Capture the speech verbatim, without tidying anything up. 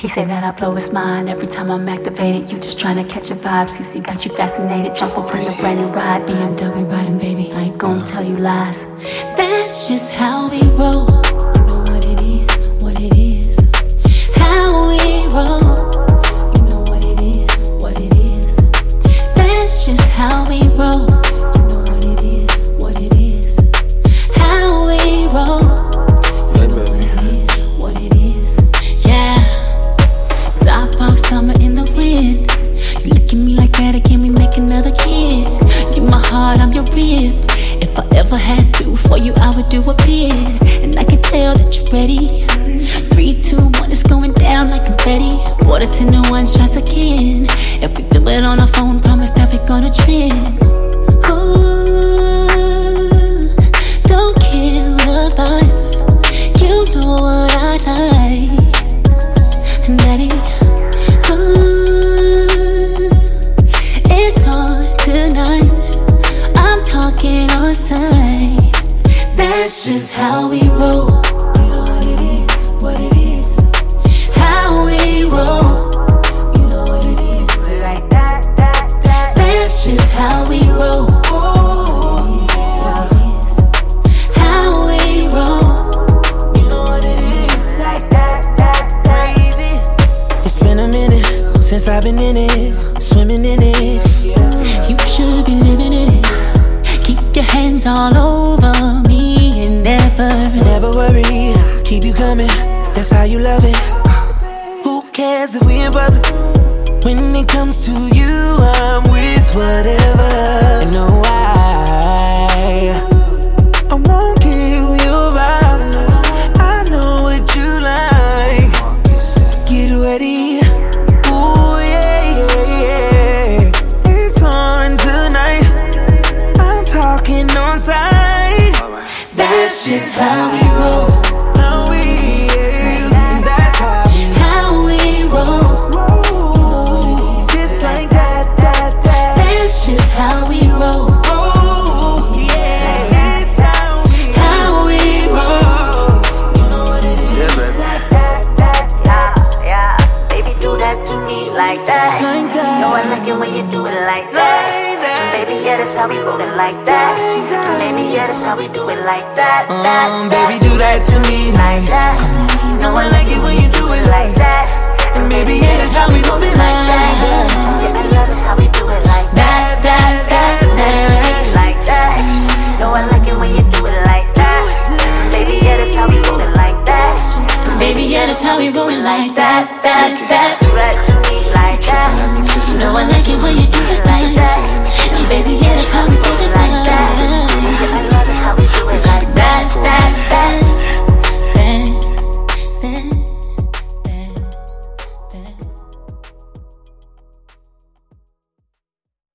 He say that I blow his mind every time I'm activated. You just tryna catch a vibe. C C got you fascinated. Jump up on a brand new ride. B M W riding, baby. I ain't gon' tell you lies. That's just how we roll. You know what it is, what it is. How we roll. You know what it is, what it is. That's just how we roll. You know what it is, what it is. How we roll. Summer in the wind. You look at me like that, again, we make another kid. You my heart, I'm your rib. If I ever had to, for you, I would do a bid. And I can tell that you're ready. Three, two, one, it's going down like confetti. Water ten to one shots again. If we feel it on our phone, promise that we're gonna trend. Ooh, don't kill the vibe. You know what I like, Daddy. On side. That's just how we roll. You know what it is, what it is. How we roll. You know what it is, like that, that, that. That's just how we roll. Oh, yeah. How we roll. You know what it is, like that, that, that. Crazy. It's been a minute since I've been in it, swimming in it. You should be living in it. Keep your hands all over me and never, never worry, keep you coming, that's how you love it. Who cares if we in public? When it comes to you, I'm with whatever. And no, I, I won't kill your vibe. I know what you like. Get ready. Ooh, yeah, yeah, yeah. It's on tonight. Talking on side. That's just how we roll. How we, yeah. That's how we, how we roll. Just like that, that, that. That's just how we roll. Oh, yeah. That's how we, how we roll. You know what it is. Yeah, baby. Like that, that, that. Yeah, baby, do that to me like that. Like that. Know I like it when you do it like that. Baby, yeah, that's how we roll it like that. Baby, yeah, that's how we do it like that. that, Um, that. baby, do that to me like that. No, I like it when you do it like that. And baby, yeah, that's how we roll it like that. Yeah, yeah, that's how we do it like that. That, that, that, like that. No, I like it when you do it like that. Baby, yeah, that's how we roll it like that. Baby, yeah, that's how we roll it like that. That, that, do that to me like that. No, I like it when you do it.